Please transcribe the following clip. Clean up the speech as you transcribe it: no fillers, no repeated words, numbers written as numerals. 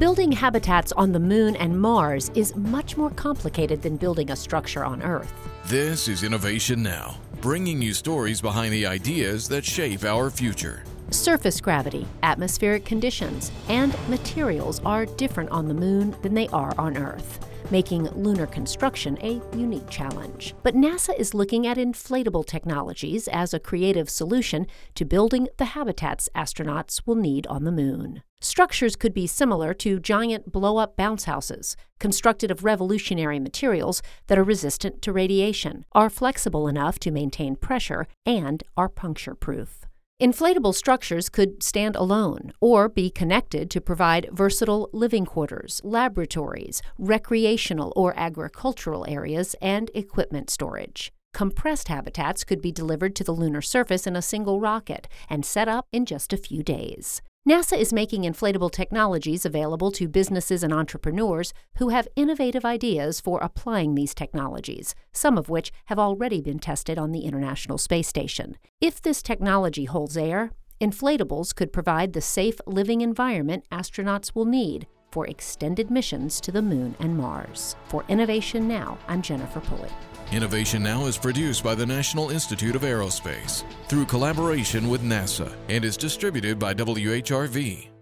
Building habitats on the Moon and Mars is much more complicated than building a structure on Earth. This is Innovation Now, bringing you stories behind the ideas that shape our future. Surface gravity, atmospheric conditions, and materials are different on the Moon than they are on Earth, making lunar construction a unique challenge. But NASA is looking at inflatable technologies as a creative solution to building the habitats astronauts will need on the Moon. Structures could be similar to giant blow-up bounce houses, constructed of revolutionary materials that are resistant to radiation, are flexible enough to maintain pressure, and are puncture-proof. Inflatable structures could stand alone or be connected to provide versatile living quarters, laboratories, recreational or agricultural areas, and equipment storage. Compressed habitats could be delivered to the lunar surface in a single rocket and set up in just a few days. NASA is making inflatable technologies available to businesses and entrepreneurs who have innovative ideas for applying these technologies, some of which have already been tested on the International Space Station. If this technology holds air, inflatables could provide the safe living environment astronauts will need for extended missions to the Moon and Mars. For Innovation Now, I'm Jennifer Pulley. Innovation Now is produced by the National Institute of Aerospace through collaboration with NASA and is distributed by WHRV.